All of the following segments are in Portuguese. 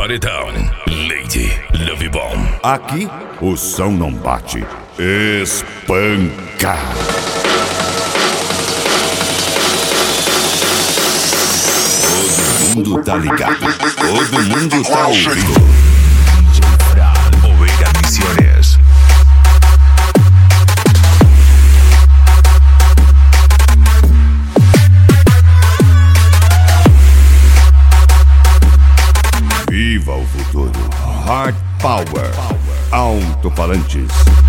Paredão, Lady Love Bomb. Aqui o som não bate, espanca. Todo mundo tá ligado, todo mundo tá ouvindo. Oveja Misiones. Viva o futuro. Hard Power. Alto-falantes.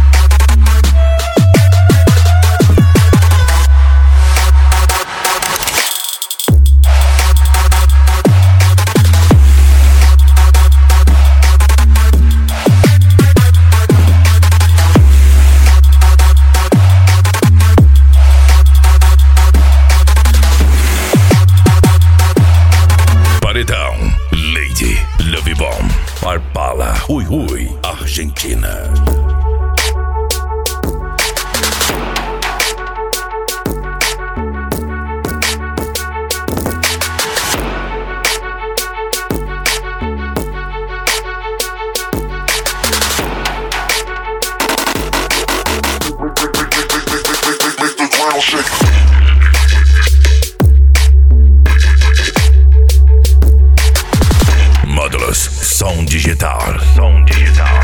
Paredão, Lady Love Bomb. Parpala, Ui Ui, Argentina. Módulos Som Digital. Som Digital.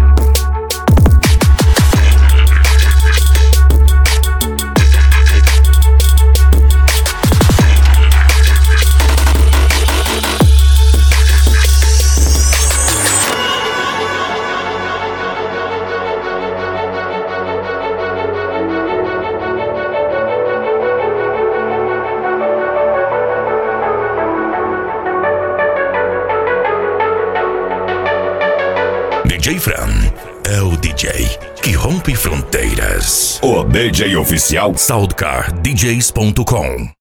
DJ Fran é o DJ que rompe fronteiras. O DJ oficial SoundcarDJs.com